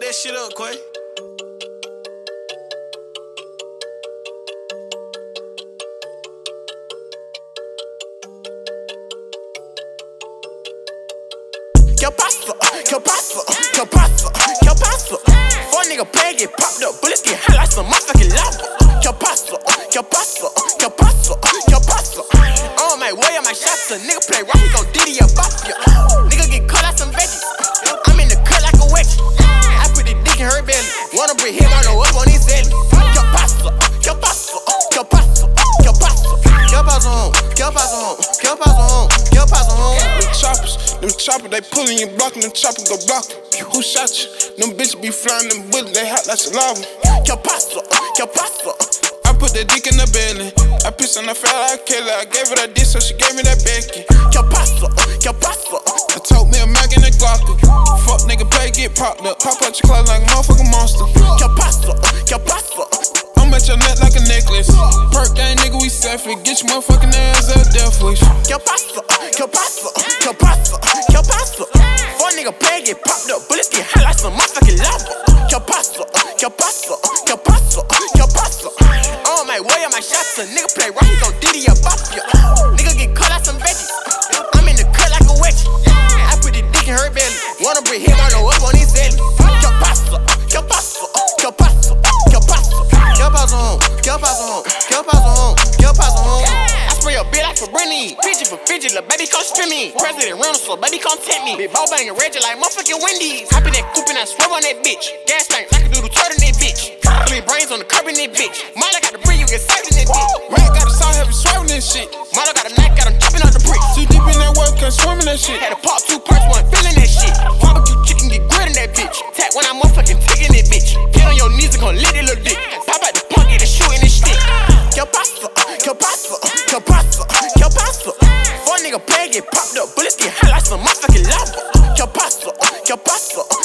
that shit up, Quay. ¿Qué pasó? ¿Qué pasó? ¿Qué pasó? ¿Qué pasó? Four nigga play get popped up, bullets get hot like some motherfucking lava. ¿Qué pasó? ¿Qué pasó? ¿Qué pasó? ¿Qué pasó? On my way, on my shots, a nigga play rock, he gon' Diddy up off ya. Nigga get cut out some veggies. I'm in the cut like a wedgie. I put the dick in her belly. Wanna bring him on the up on his belly. ¿Qué pasó? ¿Qué pasó? ¿Qué pasó? ¿Qué pasó? ¿Qué pasó? ¿Qué pasó? ¿Qué pasó? ¿Qué pasó? Them choppers, they pullin' you, blockin', them choppers go blockin'. Who shot you? Them bitches be flyin' them bullets, they hot like saliva. ¿Qué pasó? ¿Qué pasó? I put that dick in the belly. I pissed on the fat like Kelly. I gave her that dick, so she gave me that Becky. ¿Qué pasó? ¿Qué pasó? I told me a Mac in the Glocker. Fuck nigga play, get popped up. Pop out your closet like a motherfucking monster. ¿Qué pasó? ¿Qué pasó? I'm at your neck like a necklace. Perk gang nigga, we selfish. Get your motherfucking ass up, death wish. ¿Qué pasó? ¿Qué pasó? ¿Qué pasó? ¿Qué pasó? Four nigga play get popped up, bullets get hot like some motherfucking lava. ¿Qué pasó? ¿Qué pasó? ¿Qué pasó? ¿Qué pasó? On my way, on my shots, a nigga play rock, he gon' Diddy up off ya. Nigga get cut out some veggies. I'm in the cut like a wedgie. I put the dick in her belly. Wanna bring him on the up on his belly. ¿Qué pasó? ¿Qué pasó? ¿Qué pasó? ¿Qué pasó? ¿Qué pasó? ¿Qué pasó? ¿Qué pasó? ¿Qué pasó? I spray a bit like Febrini. Fidget for fidget, lil' baby come spin me. President Reynolds, so baby come tempt me. Big ball bangin' Reggie like motherfucking Wendy's. Hop in that coupe and I swerve on that bitch. Gas tank, like a doodle turtle in that bitch. Three brains on the curb in that bitch. Milo got the breed, you get saved in that bitch. Red got a saw heavy swerving this shit. Milo got a knife, got him jumping out the bricks. Too deep in that work, can't swim in that shit. Had to pop 2 parts, one feeling that shit. Barbecue chicken, get grit in that bitch. Tap when I'm motherfucking ticking that bitch. Get on your knees and gon' lick that little dick. Pop out the punk, get a shoe in this stick. ¿Qué pasó? ¿Qué pasó? ¿Qué pasó? ¿Qué pasó? Four nigga play get popped up, bullets get hot like some motherfucking lava. ¿Qué pasó? ¿Qué pasó?